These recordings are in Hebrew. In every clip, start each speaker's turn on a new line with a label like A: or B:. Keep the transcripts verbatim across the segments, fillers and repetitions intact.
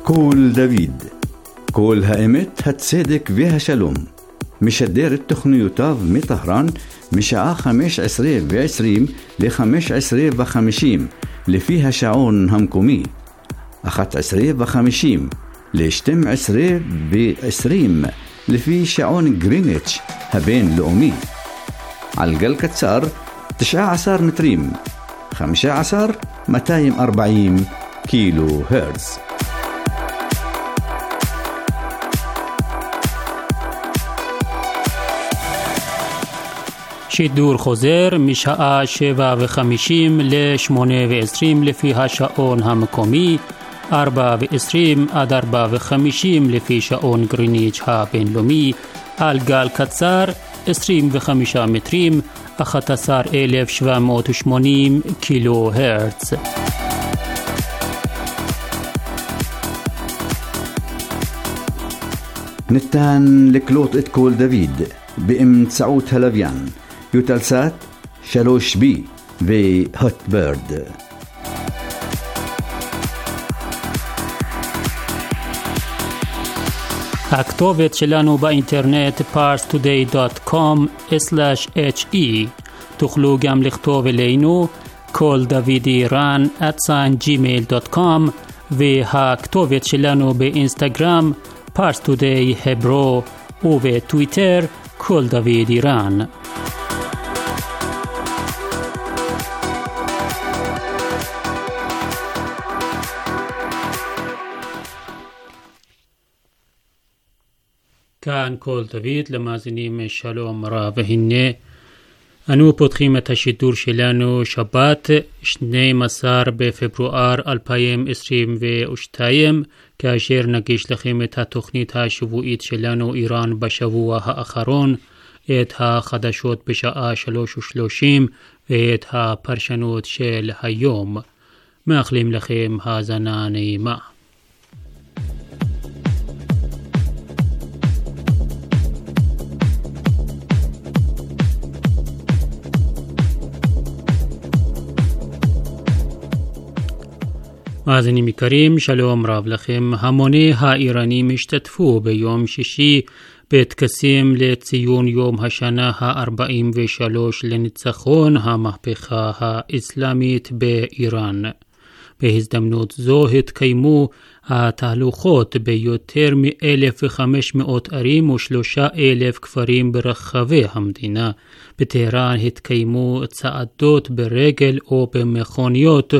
A: קול דוד, קול האמת, הצדק והשלום. משדר את תוכניותיו מטהרן משעה חמש עשרה ועשרים ל-חמש עשרה וחמישים לפי השעון המקומי, אחת עשרה וחמישים ל-שתים עשרה ועשרים לפי שעון גריניץ' הבינלאומי. על גל קצר תשע עשרה מטרים, חמישה עשר מאתיים וארבעים קילו הרץ.
B: שידור חוזר משעה שבע וחמישים לשמונה ועשרים לפי השעון המקומי, ארבע ועשרים עד ארבע וחמישים לפי שעון גריניץ' הבינלאומי, על גל קצר עשרים וחמישה מטרים, אחת עשרה אלף שבע מאות ושמונים קילו הרץ.
A: ניתן לקלוט את קול דוד באמצעות הלוויין יוטלסאט שלוש בי והוטברד.
B: הכתובת שלנו באינטרנט פארס טודיי דוט קום סלאש אייץ' אי. תוכלו גם לכתוב אלינו קול דוד איראן את ג'ימייל דוט קום, והכתובת שלנו באינסטגרם פארס טודיי הברו, ובטוויטר קול דוד איראן. כאן קול דוד, למאזינים שלום רב, והנה אנו פותחים את השידור שלנו שבת שנים עשר בפברואר אלפיים עשרים ושתיים, כאשר נגיש לכם את התוכנית השבועית שלנו איראן בשבוע האחרון, את החדשות בשעה שלוש ושלושים ואת הפרשנות של היום. מאחלים לכם האזנה נעימה. מאזינים יקרים, שלום רב לכם. המוני האיראנים השתתפו ביום שישי בטקסים לציון יום השנה ה-ארבעים ושלוש לניצחון המהפכה האסלאמית באיראן. בהזדמנות זו התקיימו התהלוכות ביותר מ-אלף וחמש מאות ערים ושלושה אלף כפרים ברחבי המדינה. בטהרן התקיימו צעדות ברגל או במכוניות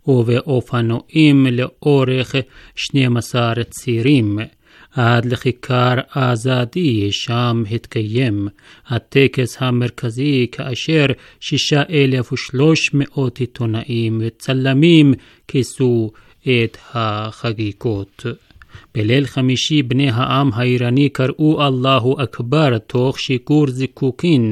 B: ובאופנועים לאורך שנים עשר צירים. עד לכיכר אזאדי, שם התקיים הטקס המרכזי, כאשר שישה אלף ושלוש מאות עיתונאים וצלמים כיסו את החגיגות. בליל חמישי בני העם האיראני קראו אללהו אכבר תוך שיגור זיקוקין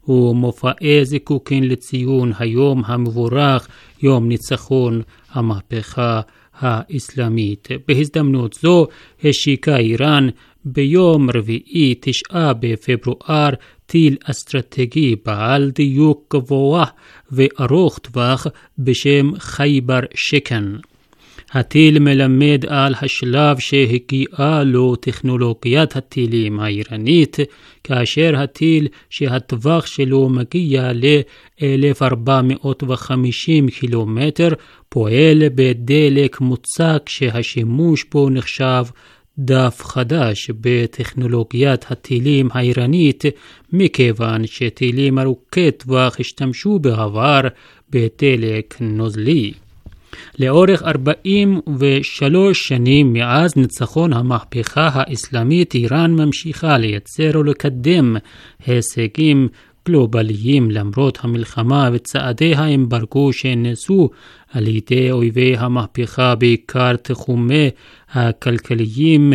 B: ומופעי זיקוקין לציון היום המבורך, יום ניצחון המהפכה האסלאמית. בהזדמנות זו השיקה איראן ביום רביעי תשעה בפברואר טיל אסטרטגי בעל דיוק גבוה וארוך טווח בשם חייבר שקן. הטיל מלמד על השלב שהגיעה לו טכנולוגיית הטילים האיראנית, כאשר הטיל שהטווח שלו מגיע ל-אלף ארבע מאות וחמישים קילומטר פועל בדלק מוצק שהשימוש בו נחשב דף חדש בטכנולוגיית הטילים האיראנית, מכיוון שטילים ארוכי טווח השתמשו בעבר בדלק נוזלי. לאורך ארבעים ושלוש שנים מאז ניצחון המהפכה האסלאמית, איראן ממשיכה לייצר ולקדם הישגים גלובליים למרות המלחמה וצעדי האמברגו שנעשו על ידי אויבי המהפכה, בעיקר תחומי הכלכליים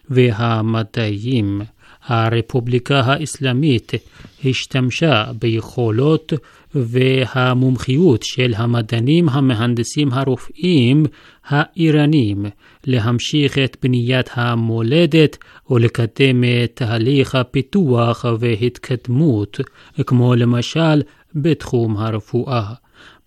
B: והמדעיים. הרפובליקה האסלאמית השתמשה ביכולות והמומחיות של המדענים, המהנדסים, הרופאים האיראנים להמשיך את בניית המולדת ולקדם את תהליך הפיתוח והתקדמות, כמו למשל בתחום הרפואה.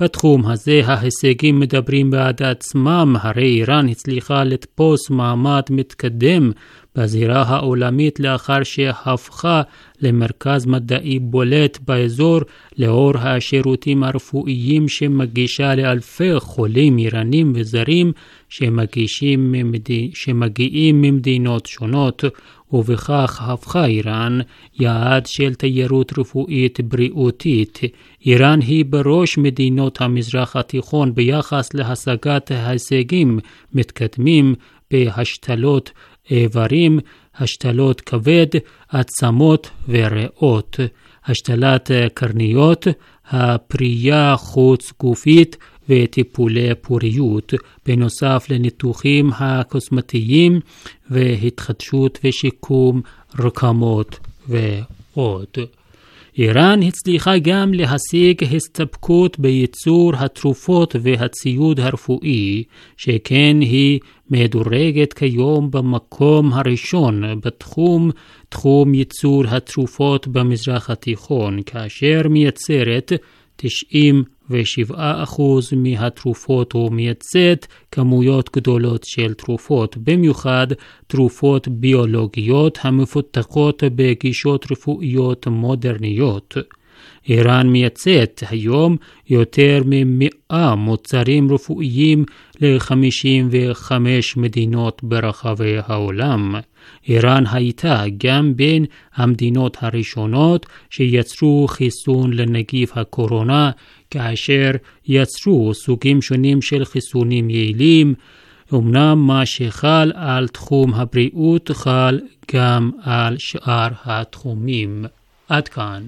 B: בתחום הזה ההישגים מדברים בעד עצמם, הרי איראן הצליחה לתפוס מעמד מתקדם בזירה העולמית לאחר שהפכה למרכז מדעי בולט באזור לאור השירותים הרפואיים שמגישה לאלפי חולים איראנים וזרים שמגישים ממדי, שמגיעים ממדינות שונות, ובכך הפכה איראן יעד של תיירות רפואית בריאותית. איראן היא בראש מדינות המזרח התיכון ביחס להשגת ההישגים מתקדמים בהשתלות איברים, השתלות כבד, עצמות וריאות, השתלת קרניות, הפרייה חוץ גופית וטיפולי פוריות, בנוסף לניתוחים הקוסמטיים והתחדשות ושיקום רקמות ועוד. איראן הצליחה גם להשיג הסתפקות בייצור התרופות והציוד הרפואי, שכן היא מדורגת כיום במקום הראשון בתחום תחום ייצור התרופות במזרח התיכון, כאשר מייצרת תשעים ושבעה אחוז מהתרופות ומייצאת כמויות גדולות של תרופות, במיוחד תרופות ביולוגיות המפותחות בגישות רפואיות מודרניות. איראן מייצאת היום יותר ממאה מוצרים רפואיים ל-חמישים וחמש מדינות ברחבי העולם. איראן הייתה גם בין המדינות הראשונות שיצרו חיסון לנגיף הקורונה, כאשר יצרו סוגים שונים של חיסונים יעילים. אמנם מה שחל על תחום הבריאות חל גם על שאר התחומים. עד כאן.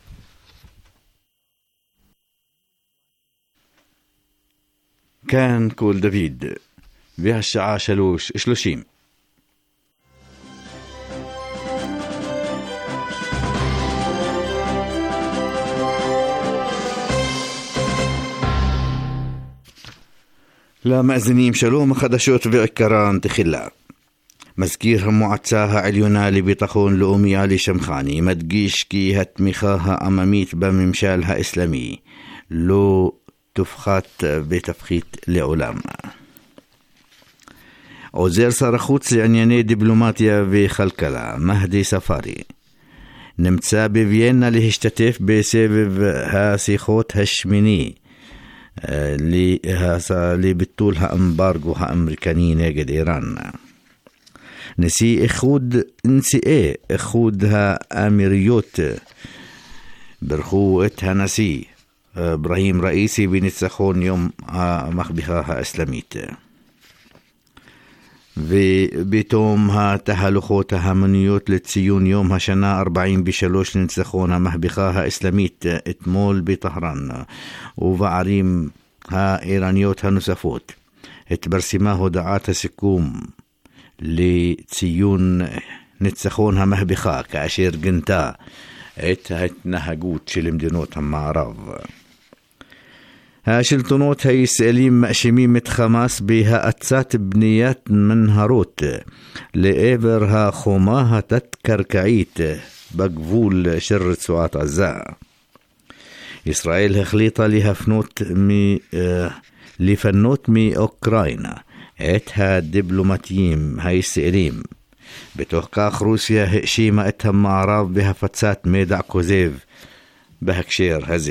A: כאן קול דוד, והשעה שלוש שלושים. למאזינים שלום, החדשות ועיקרן תחילה. מזכיר המועצה העליונה לביטחון לאומי עלי שמחני מדגיש כי התמיכה העממית בממשל האסלאמי לא תופחת ותפחית לעולם. עוזר שר החוץ לענייני דיפלומטיה וכלכלה מהדי ספארי נמצא בוויינה להשתתף בסבב השיחות השמיני לביטול האמברגו האמריקני נגד איראן. נשיא איחוד נשיאי איחוד האמירויות ברכו את הנשיא אברהים ראיסי בניצחון יום המהפכה האסלאמית. ובתום התהלוכות ההמוניות לציון יום השנה ארבעים ושלוש לניצחון המהפכה האסלאמית אתמול בטהרן ובערים האיראניות הנוספות, התפרסמה הודעת הסיכום לציון ניצחון המהפכה, כאשר גנתה את ההתנהגות של מדינות המערב. השלטונות הישראלים מאשימים את חמאס בהאצת בניית מנהרות לעבר החומה התת-קרקעית בגבול של רצועת עזה. ישראל החליטה להפנות מ... לפנות מאוקראינה את הדיפלומטיים הישראלים. בתוך כך רוסיה האשימה את המערב בהפצת מידע כוזב בהקשר הזה.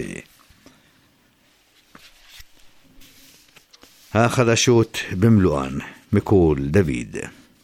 A: החדשות במלואן מקול דוד.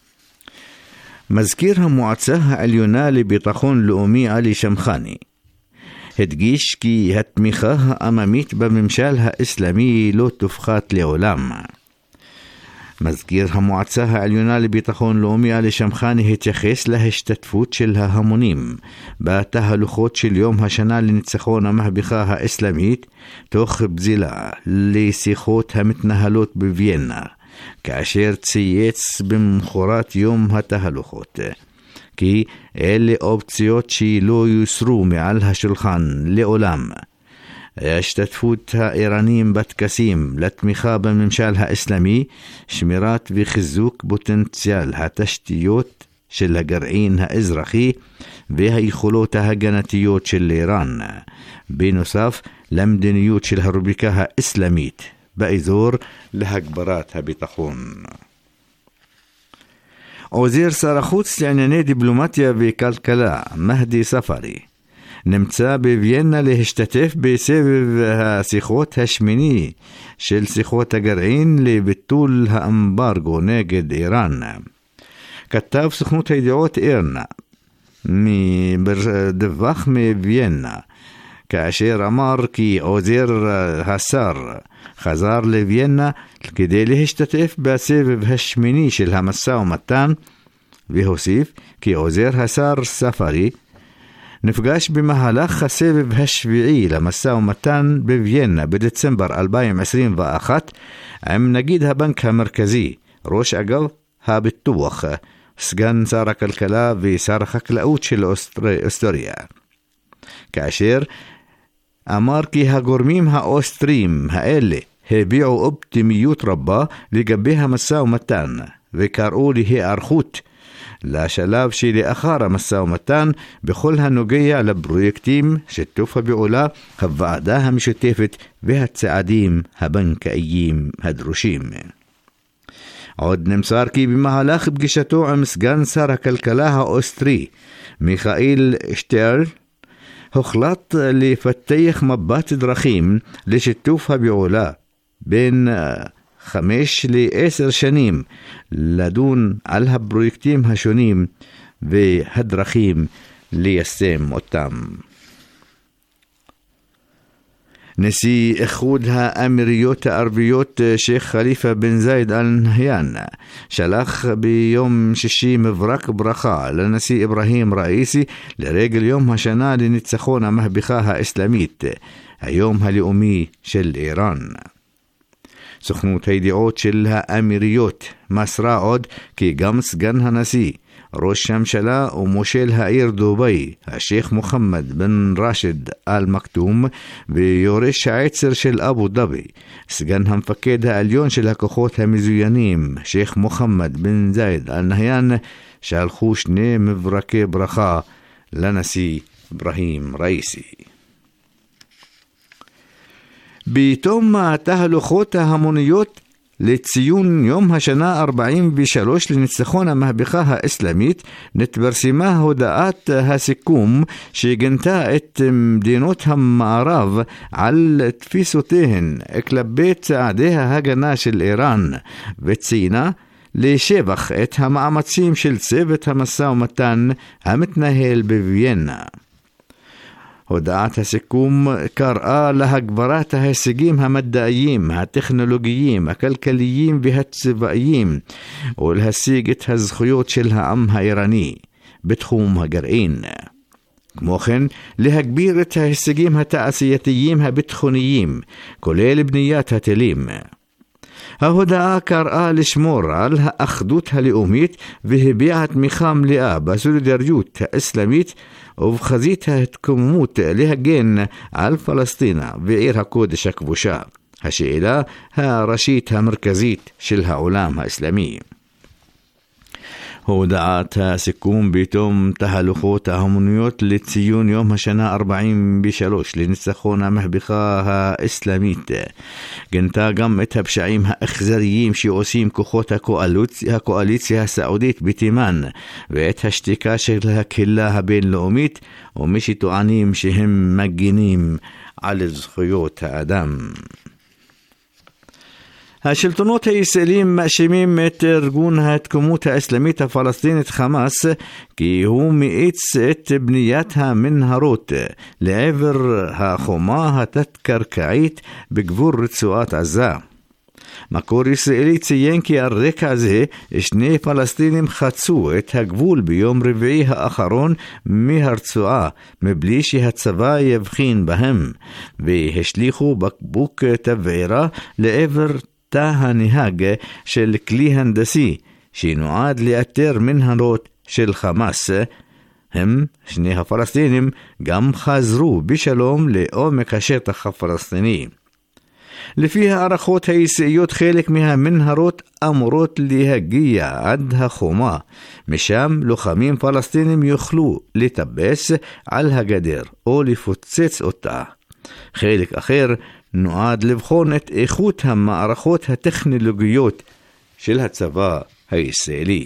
A: מזכיר המועצה העליונה לביטחון לאומי עלי שמחני הדגיש כי התמיכה העממית בממשל האסלאמי לא תופחת לעולם. מזכיר המועצה העליונה לביטחון לאומי עלי שמחני התייחס להשתתפות של ההמונים בתהלוכות של יום השנה לניצחון המהפכה האסלאמית תוך בזילה לשיחות המתנהלות בוויינה, כאשר צייץ במחרת יום התהלוכות כי אלה אופציות שלא יוסרו מעל השולחן לעולם: השתתפות האיראנים בטקסים לתמיכה בממשל האסלאמי, שמירת וחיזוק פוטנציאל התשתיות של הגרעין האזרחי והיכולות ההגנתיות של איראן, בנוסף למדיניות של הרפובליקה האסלאמית באזור להגברת הביטחון. עוזר שר החוץ לענייני דיפלומטיה וכלכלה מהדי ספרי נמצא בוויינה להשתתף בסבב השיחות השמיני של שיחות הגרעין לביטול האמברגו נגד איראן. כתב סוכנות הידיעות אירנה מדווח מוויינה כאשר אמר כי עוזר השר חזר לוויינה כדי להשתתף בסבב השמיני של המשא ומתן, והוסיף כי עוזר השר ספרי נפגש במהלך הסבב השביעי למשא ומתן בוויינה בדצמבר אלפיים עשרים ואחת עם נגיד הבנק המרכזי, ראש אגף הביטוח, סגן שר הכלכלה ושר החקלאות של אוסטריה, כאשר אמר כי הגורמים האוסטריים האלה הביעו אופטימיות רבה לגבי המשא ומתן וקראו להיערכות לשלב שלאחר המשא ומתן בכל הנוגע לפרויקטים שיתוף הפעולה, הוועדה המשותפת והצעדים הבנקאיים הדרושים. עוד נמסר כי במהלך פגישתו עם סגן שר הכלכלה האוסטרי מיכאיל שטרן הוחלט לפתח מבט דרכים לשיתוף הפעולה בין חמש לעשר שנים, לדון על הפרויקטים השונים והדרכים ליישם אותם. נשיא איחוד האמירויות הערביות שייח חליפה בן זאיד אל נהיאן שלח ביום שישי מברק ברכה לנשיא אברהים ראיסי לרגל יום השנה לניצחון המהפכה האסלאמית, היום הלאומי של איראן. סוכנות הידיעות של האמירויות מסרה עוד כי גם סגן הנשיא, ראש הממשלה ומושל העיר דובי, השייח מוחמד בן רשד אל מקטום, ויורש העצר של אבו דאבי, סגן המפקד העליון של הכוחות המזוינים, שייח מוחמד בן זאיד אל נהיאן, שלחו שני מברקי ברכה לנשיא אברהים ראיסי. בתום התהלוכות ההמוניות לציון יום השנה ארבעים ושלוש לניצחון המהפכה האסלאמית נתפרסמה הודעת הסיכום שגנתה את מדינות המערב על תפיסותיהן כלפי צעדי ההגנה של איראן, וציינה לשבח את המאמצים של צוות המשא ומתן המתנהל בוויינה. הודעת הסיכום קראה להגברת ההישגים המדעיים, הטכנולוגיים, הכלכליים והצבאיים, ולהשיג את הזכויות של העם האיראני בתחום הגרעין. כמו כן, להגביר את ההישגים התעשייתיים הביטחוניים, כולל בניית הטילים. ההודעה קראה לשמור על האחדות הלאומית והביעה תמיכה מלאה בסולידריות האסלאמית ובחזית ההתקוממות להגן על פלסטינה ועיר הקודש הכבושה, השאלה הראשית המרכזית של העולם האסלאמי. הודעת הסיכום בתום תהלוכות ההמוניות לציון יום השנה ארבעים ושלוש לניצחון המהפכה האסלאמית גנתה גם את הפשעים האכזריים שעושים כוחות הקואליציה, הקואליציה הסעודית בתימן, ואת השתיקה של הקהילה הבינלאומית ומי שטוענים שהם מגינים על זכויות האדם. השלטונות הישראלים מאשימים את ארגון ההתקוממות האסלאמית הפלסטינית חמאס כי הוא מאיץ את בניית המנהרות לעבר החומה התת-קרקעית בגבול רצועת עזה. מקור ישראלי ציין כי על רקע זה שני פלסטינים חצו את הגבול ביום רביעי האחרון מהרצועה מבלי שהצבא יבחין בהם, והשליחו בקבוק תבערה לעבר תא הנהג של כלי הנדסי שנועד לאתר מנהרות של חמאס. הם, שני הפלסטינים, גם חזרו בשלום לעומק השטח הפלסטיני. לפי הערכות הישראליות חלק מהמנהרות אמורות להגיע עד החומה, משם לוחמים פלסטינים יוכלו לטפס על הגדר או לפוצץ אותה. חלק אחר נועד לבחון את איכות המערכות הטכנולוגיות של הצבא הישראלי.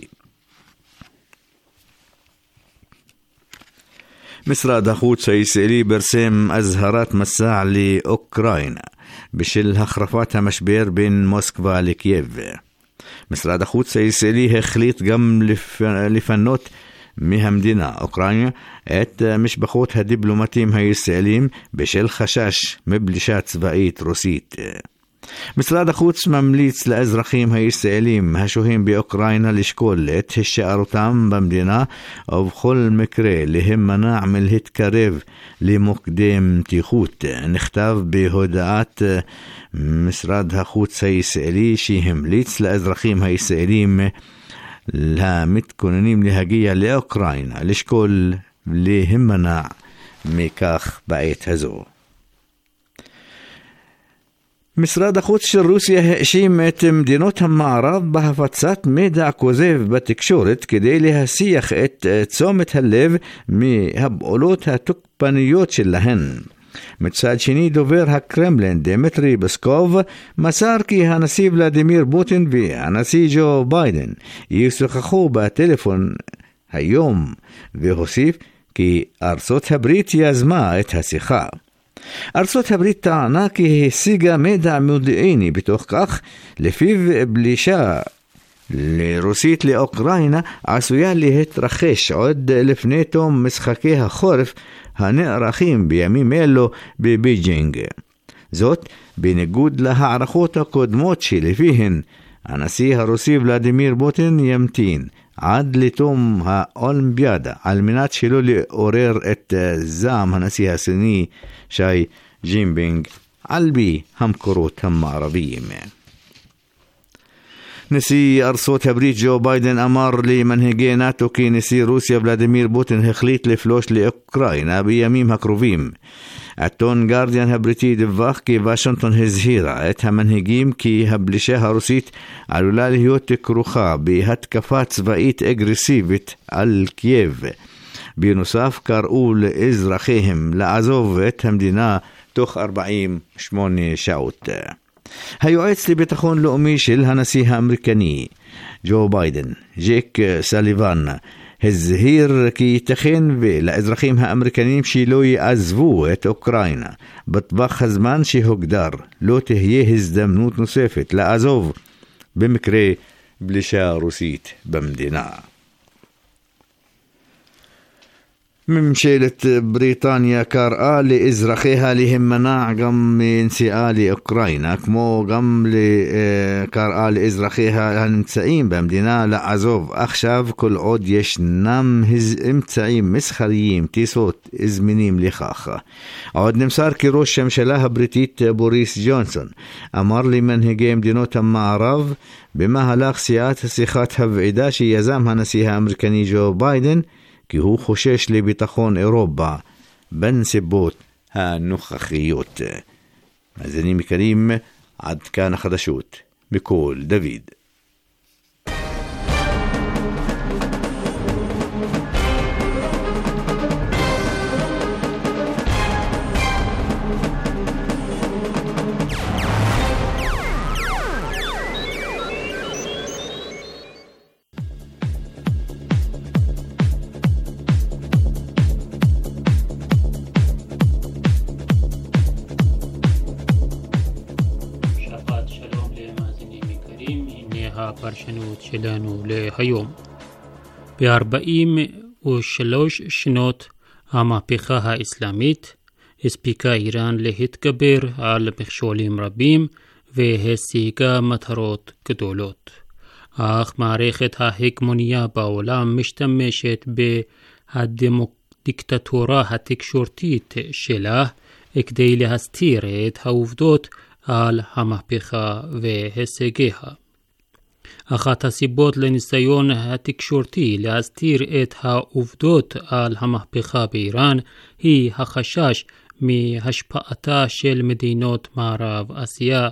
A: משרד החוץ הישראלי פרסם אזהרת מסע לאוקראינה בשל החרפת המשבר בין מוסקבה לקייב. משרד החוץ הישראלי החליט גם לפנות מהמדינה אוקראינה את משפחות הדיפלומטים הישראלים בשל חשש מפלישה צבאית רוסית. משרד החוץ ממליץ לאזרחים הישראלים השוהים באוקראינה לשקול את הישארותם במדינה, ובכל מקרה להימנע מלהתקרב למוקדי מתיחות. נכתב בהודעת משרד החוץ הישראלי שהמליץ לאזרחים הישראלים המתכוננים להגיע לאוקראינה לשקול להימנע מכך בעת הזו. משרד החוץ של רוסיה האשים את מדינות המערב בהפצת מידע כוזב בתקשורת כדי להסיח את תשומת הלב מהפעולות התוקפניות שלהן. מצד שני, דובר הקרמלין דמיטרי פסקוב מסר כי הנשיא ולדימיר פוטין והנשיא ג'ו ביידן ישוחחו בטלפון היום, והוסיף כי ארצות הברית יזמה את השיחה. ארצות הברית טענה כי השיגה מידע מודיעיני בתוך כך לפיו פלישה לרוסית לאוקראינה עשויה להתרחש עוד לפני תום משחקי החורף הנערכים בימים אלו בבייג'ינג. זאת בניגוד להערכות הקודמות שלפיהן הנשיא הרוסי ולדימיר פוטין ימתין עד לתום האולימפיאדה על מנת שלא לעורר את זעם הנשיא הסיני שי ג'ינפינג על פי המקורות המערביים. נשיא ארצות הברית ג'ו ביידן אמר למנהיגי נאטו כי נשיא רוסיה ולדימיר פוטין החליט לפלוש לאוקראינה בימים הקרובים. עיתון גרדיאן הבריטי דיווח כי וושינגטון הזהירה את המנהיגים כי הפלישה הרוסית עלולה להיות כרוכה בהתקפה צבאית אגרסיבית על קייב. בנוסף, קראו לאזרחיהם לעזוב את המדינה תוך ארבעים ושמונה שעות. היועץ לביטחון לאומי של הנשיא האמריקני ג'ו ביידן, ג'ק סליבן, הזהיר כי ייתכן ולאזרחים האמריקנים שלא יעזבו את אוקראינה בטווח הזמן שהוגדר לא תהיה הזדמנות נוספת לעזוב במקרה פלישה רוסית במדינה. ממשלת בריטניה קראה לאזרחיה להימנע גם מנסיעה לאוקראינה, כמו גם קראה לאזרחיה הנמצאים במדינה לעזוב עכשיו כל עוד ישנם אמצעים מסחריים, טיסות זמינים לכך. עוד נמסר כי ראש הממשלה הבריטית בוריס ג'ונסון אמר למנהיגי מדינות המערב במהלך שיאת שיחת הוועידה שיזם הנשיא האמריקני ג'ו ביידן כי הוא חושש לביטחון אירופה בנסיבות הנוכחיות. מאזינים יקרים, עד כאן החדשות בקול דוד.
B: הפרשנות שלנו להיום. ב-ארבעים ושלוש שנות המהפכה האסלאמית הספיקה איראן להתגבר על מכשולים רבים והשיגה מטרות גדולות. אך מערכת ההגמוניה בעולם משתמשת בדיקטטורה התקשורתית שלה כדי להסתיר את העובדות על המהפכה והישגיה. אחת הסיבות לניסיון התקשורתי להסתיר את העובדות על המהפכה באיראן היא החשש מהשפעתה של מדינות מערב אסיה.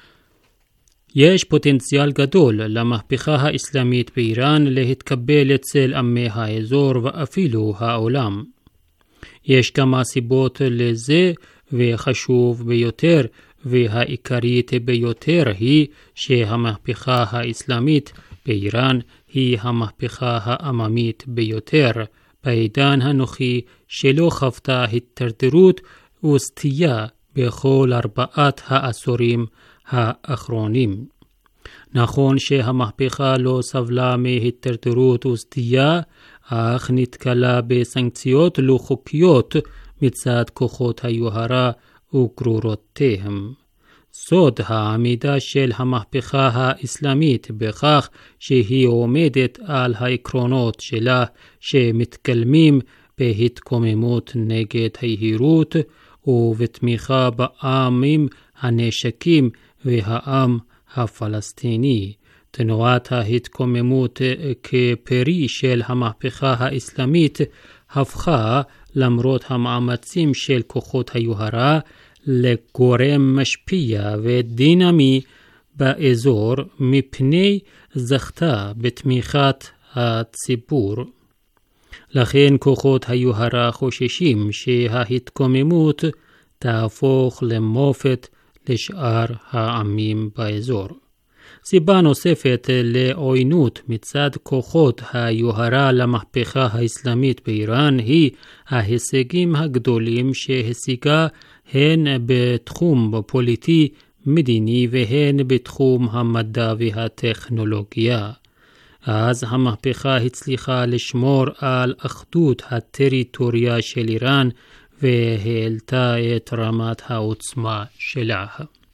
B: יש פוטנציאל גדול למהפכה האסלאמית באיראן להתקבל אצל עמי האזור ואפילו העולם. יש כמה סיבות לזה, וחשוב ביותר והעיקרית ביותר היא שהמהפכה האסלאמית באיראן היא המהפכה העממית ביותר בעידן הנוכחי, שלא חוותה התדרדרות וסטייה בכל ארבעת העשורים האחרונים. נכון שהמהפכה לא סבלה מהתדרדרות וסטייה, אך נתקלה בסנקציות לא חוקיות מצד כוחות היוהרה וגרורותיהם. סוד העמידה של המהפכה האסלאמית בכך שהיא עומדת על העקרונות שלה שמתקלמים בהתקוממות נגד היהירות ובתמיכה בעמים הנשקים והעם הפלסטיני. תנועת ההתקוממות כפרי של המהפכה האסלאמית הפכה למרות המאמצים של כוחות היוהרה לגורם משפיע ודינמי באזור, מפני זכתה בתמיכת הציבור. לכן כוחות היוהרה חוששים שההתקוממות תהפוך למופת לשאר העמים באזור. סיבה נוספת לעוינות מצד כוחות היוהרה למהפכה האסלאמית באיראן היא ההישגים הגדולים שהשיגה הן בתחום הפוליטי מדיני והן בתחום המדע והטכנולוגיה. אז המהפכה הצליחה לשמור על אחדות הטריטוריה של איראן והעלתה את רמת העוצמה שלה.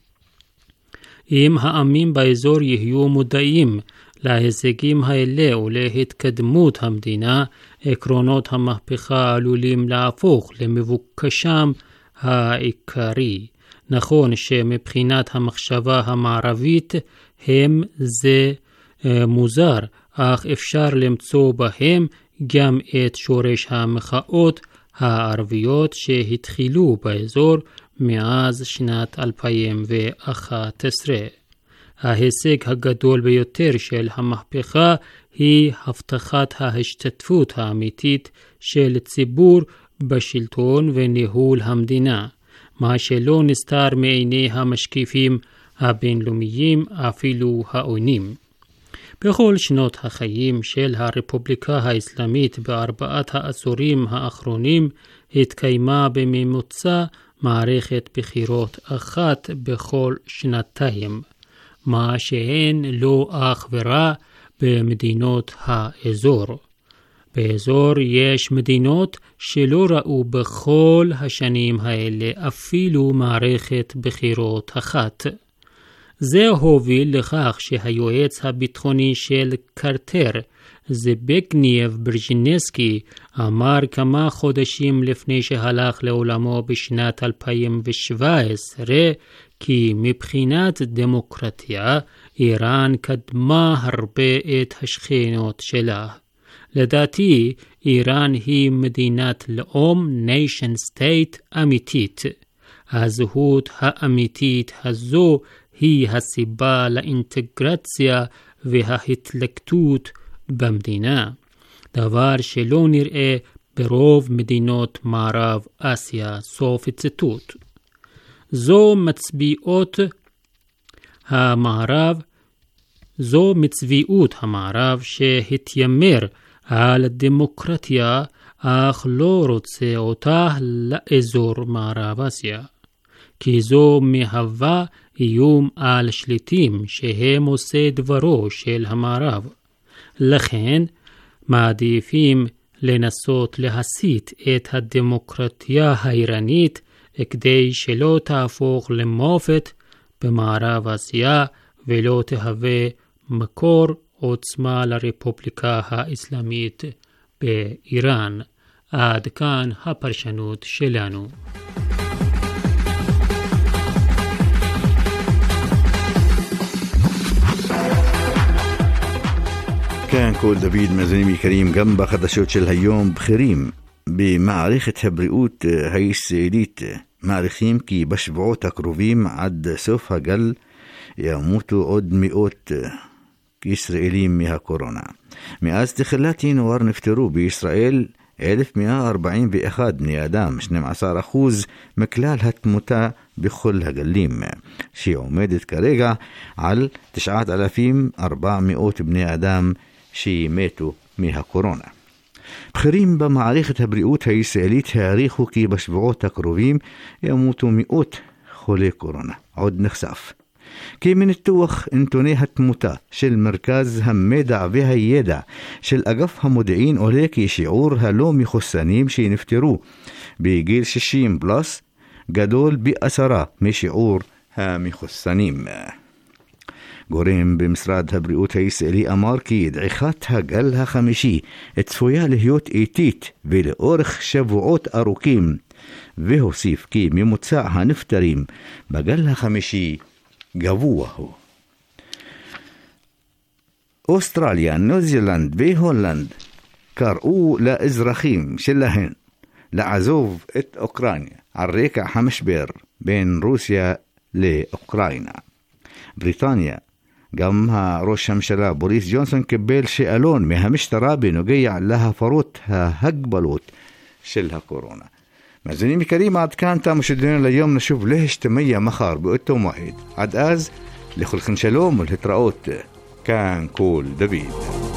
B: אם העמים באזור יהיו מודעים להישגים האלה ולהתקדמות המדינה, עקרונות המהפכה עלולים להפוך למבוקשם העיקרי. נכון שמבחינת המחשבה המערבית הם זה מוזר, אך אפשר למצוא בהם גם את שורש המחאות הערביות שהתחילו באזור מאז שנת אלפיים ואחת עשרה. ההישג הגדול ביותר של המהפכה היא הבטחת ההשתתפות האמיתית של ציבור בשלטון וניהול המדינה, מה שלא נסתר מעיני המשקיפים הבינלאומיים אפילו העוינים. בכל שנות החיים של הרפובליקה האסלאמית בארבעת העשורים האחרונים התקיימה בממוצע מערכת בחירות אחת בכל שנתיים, מה שהן לא אך ורע במדינות האזור. באזור יש מדינות שלא ראו בכל השנים האלה אפילו מערכת בחירות אחת. זה הוביל לכך שהיועץ הביטחוני של קרטר, זביגנייב ברז'ינסקי, אמר כמה חודשים לפני שהלך לעולמו בשנת אלפיים שבע עשרה, כי מבחינת דמוקרטיה, איראן קדמה הרבה את השכנות שלה. לדעתי, איראן היא מדינת לאום, ניישן סטייט אמיתית. הזהות האמיתית הזו היא הסיבה לאינטגרציה וההתלכדות במדינה, דבר שלא נראה ברוב מדינות מערב אסיה. סוף ציטוט. זו מצביעות המערב, זו מצביעות המערב שהתיימר על דמוקרטיה, אך לא רוצה אותה לאזור מערב אסיה, כי זו מהווה איום על שליטים שהם עושה דברו של המערב. לכן מעדיפים לנסות להסיט את הדמוקרטיה האיראנית כדי שלא תהפוך למופת במערב אסיה ולא תהווה מקור עוצמה לרפובליקה האסלאמית באיראן. עד כאן הפרשנות שלנו.
A: كان كل دبيد مازنيمي كريم جنب خدشوت של היום בכירים במערכת הבריאות הישראלית מעריכים כי בשבועות הקרובים עד סוף הגל ימותו עוד מאות ישראלים מהקורונה. מאז תחילת ינואר נפטרו בישראל אלף מאה ארבעים ואחד בני אדם, שנים עשר אחוז מכלל התמותה בכל הגלים, שעומדת כרגע על תשעת אלפים ארבע מאות בני אדם שמתו מהקורונה. בכירים במערכת הבריאות הישראלית העריכו כי בשבועות הקרובים ימותו מאות חולי קורונה. עוד נחשף כי מניתוח נתוני התמותה של מרכז המידע והידע של אגף המודיעין עולה כי שיעור הלא מחוסנים שנפטרו בגיל שישים פלוס גדול בעשרה משיעור המחוסנים. גורם במשרד הבריאות הישראלי אמר כי דעיכת הגל החמישי צפויה להיות איטית ולאורך שבועות ארוכים, והוסיף כי ממוצע הנפטרים בגל החמישי גבוה הוא. אוסטרליה, ניו זילנד והולנד קראו לאזרחים שלהן לעזוב את אוקראינה על רקע המשבר בין רוסיה לאוקראינה. בריטניה, גם ראש הממשלה בוריס ג'ונסון קיבל שאלון מהמשטרה בנוגע להפרות ההגבלות של הקורונה. מאזינים יקרים, עד כאן תם שידורנו ליום. נשוב להשתמע מחר באותו מועד. עד אז לכולכם שלום ולהתראות. כאן כל דוד.